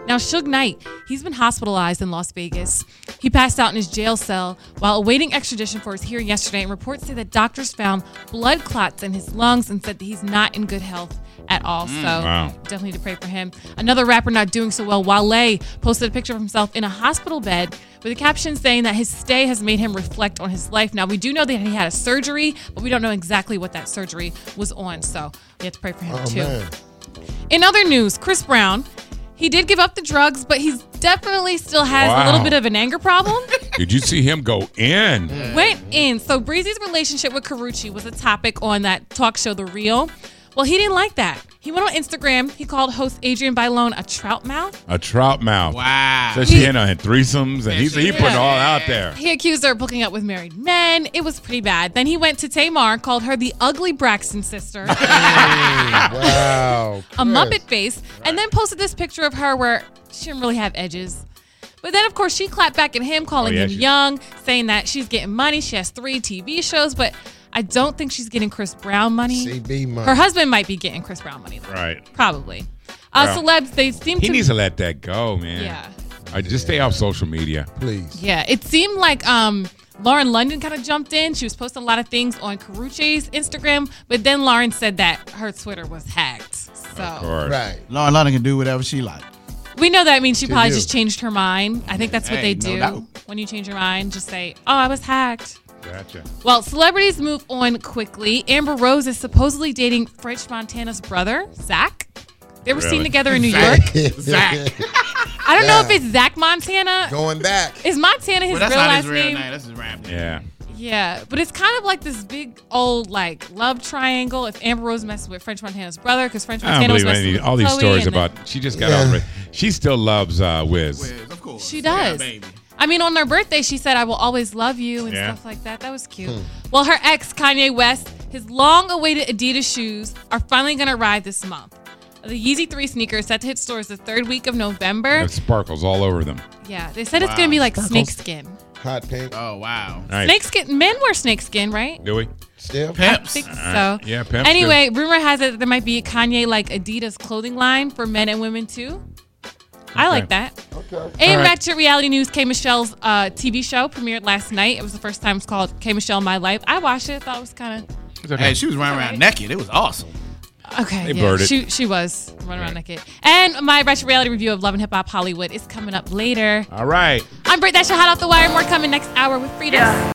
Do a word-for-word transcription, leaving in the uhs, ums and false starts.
Now, Suge Knight, he's been hospitalized in Las Vegas. He passed out in his jail cell while awaiting extradition for his hearing yesterday, and reports say that doctors found blood clots in his lungs and said that he's not in good health at all. Mm, so wow. definitely need to pray for him. Another rapper not doing so well, Wale, posted a picture of himself in a hospital bed with a caption saying that his stay has made him reflect on his life. Now, we do know that he had a surgery, but we don't know exactly what that surgery was on. So we have to pray for him, oh, too. Man. In other news, Chris Brown, he did give up the drugs, but he's definitely still has wow. a little bit of an anger problem. Did you see him go in? Went in. So Breezy's relationship with Karrueche was a topic on that talk show, The Real. Well, he didn't like that. He went on Instagram. He called host Adrian Bailon a trout mouth. A trout mouth. Wow. So she had on threesomes, and he's he Yeah. putting it all out there. He accused her of hooking up with married men. It was pretty bad. Then he went to Tamar, called her the ugly Braxton sister. Wow. A Muppet face. And then posted this picture of her where she didn't really have edges. But then, of course, she clapped back at him, calling Oh, yeah, him she- young, saying that she's getting money. She has three T V shows, but I don't think she's getting Chris Brown money. C B money. Her husband might be getting Chris Brown money, though. Right. Probably. Uh, Well, celebs, they seem He to... needs to let that go, man. Yeah. I just stay off social media. Please. Yeah, it seemed like um, Lauren London kind of jumped in. She was posting a lot of things on Karrueche's Instagram, but then Lauren said that her Twitter was hacked. So Of course. Right. Lauren London can do whatever she like. we know that means she, She probably do. just changed her mind. I think that's what Hey, they no do. doubt. When you change your mind, just say, oh, I was hacked. Gotcha. Well, celebrities move on quickly. Amber Rose is supposedly dating French Montana's brother, Zach. They were seen Really? together in New York. Zach. I don't know Yeah. if it's Zach Montana. Going back. Is Montana his Well, that's real not last his real name? name. That's his rap name. Yeah. Yeah, but it's kind of like this big old like love triangle. If Amber Rose messes with French Montana's brother, because French I don't Montana was believe messing any, with all these Chloe, stories and then- about. She just got Yeah. over it. She still loves uh, Wiz. Wiz, of course. She Yeah, does. baby. I mean, on their birthday, she said, "I will always love you" and Yeah. stuff like that. That was cute. Hmm. Well, her ex Kanye West, his long-awaited Adidas shoes are finally going to arrive this month. The Yeezy three sneakers set to hit stores the third week of November. There's sparkles all over them. Yeah, they said it's Wow. going to be like Sparkles. snakeskin. Hot pink. Oh, wow. Nice. Snakeskin. Men wear snakeskin, right? Do we? Still. I Pimps. think All so. right. Yeah, pimps Anyway, rumor has it that there might be a Kanye like Adidas clothing line for men and women too. I like that. Okay. And All right. back to reality news. K Michelle's uh, T V show premiered last night. It was the first time it's called K Michelle My Life. I watched it. Thought it was kind of It's okay. Hey, she was running around naked. It was awesome. okay. They yeah, blurred it. she she was running around naked. And my retro reality review of Love and Hip Hop Hollywood is coming up later. All right. I'm Britt. That's your hot off the wire. More coming next hour with Freedom.